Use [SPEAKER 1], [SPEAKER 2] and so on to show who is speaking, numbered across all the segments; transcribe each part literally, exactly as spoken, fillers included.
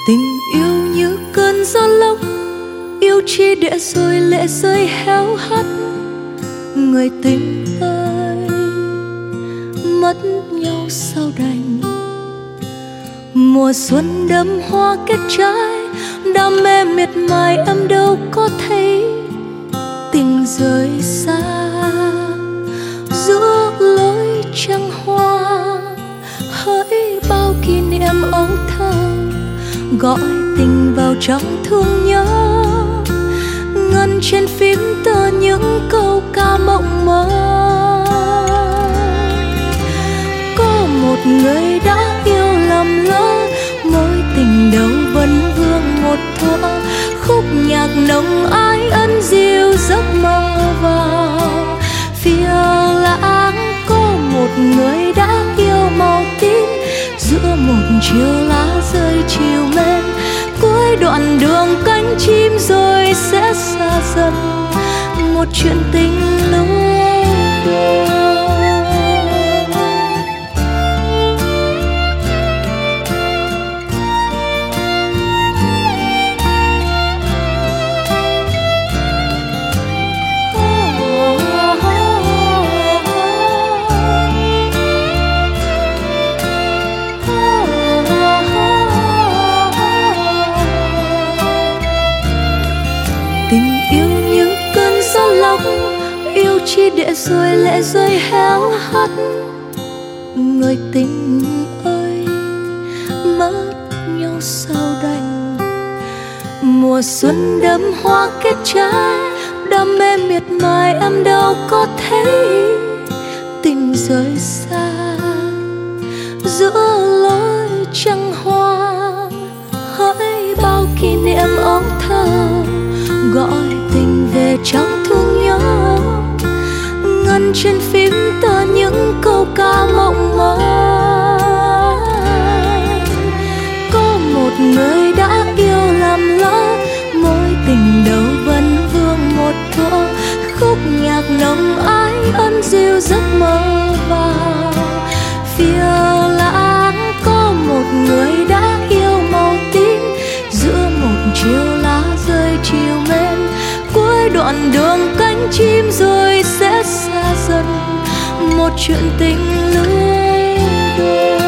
[SPEAKER 1] Tình yêu như cơn gió lốc, yêu chi để rồi lệ rơi héo hắt. Người tình ơi, mất nhau sao đành. Mùa xuân đơm hoa kết trái, đam mê miệt mài em đâu có thấy. Tình rời xa giữa lối trăng hoa, hỡi bao kỷ niệm âu thơ gọi tình vào trong thương nhớ. Ngân trên phím tơ những câu ca mộng mơ. Có một người đã yêu lầm lỡ, mối tình đầu vẫn vương một thuở. Khúc nhạc nồng ái ân dịu giấc mơ vào phía lãng. Có một người đã yêu màu tím, giữa một chiều lá rơi chiều mến. Cuối đoạn đường cánh chim rồi sẽ xa dần, một chuyện tình lối buồn. Tình yêu như cơn gió lốc, yêu chi để rồi lệ rơi héo hắt. Người tình ơi, mất nhau sao đành. Mùa xuân đơm hoa kết trái, đam mê miệt mài em đâu có thấy. Tình rời xa giữa lối trăng hoa, hỡi bao kỷ niệm ấu thơ gọi tình về trong thương nhớ. Ngân trên phím tơ những câu ca mộng mơ. Có một người đã yêu lầm lỡ, mối tình đầu vẫn vương một thuở. Khúc nhạc nồng ái ân dịu giấc mơ vào phía lãng. Có một người đã yêu màu tím, giữa một chiều lá rơi chiều mến. Cuối đoạn đường cánh chim rồi sẽ xa dần, một chuyện tình lứa đôi.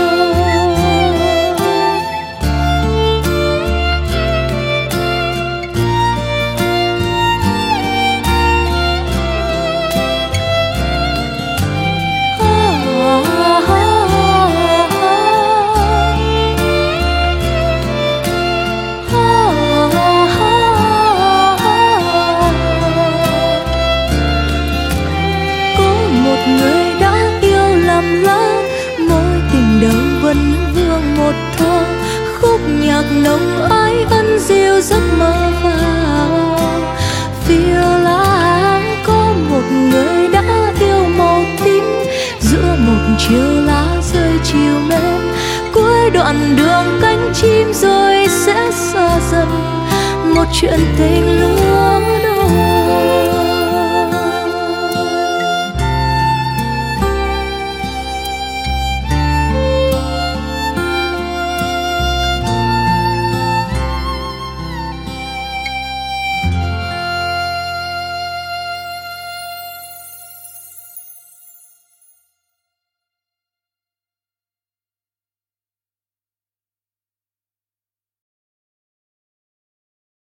[SPEAKER 1] Người đã yêu lầm lỡ, mối tình đầu vẫn vương một thuở. Khúc nhạc nồng ái ân dịu giấc mơ vào phía lãng. Có một người đã yêu màu tím, giữa một chiều lá rơi chiều mến. Cuối đoạn đường cánh chim rồi sẽ xa dần, một chuyện tình lứa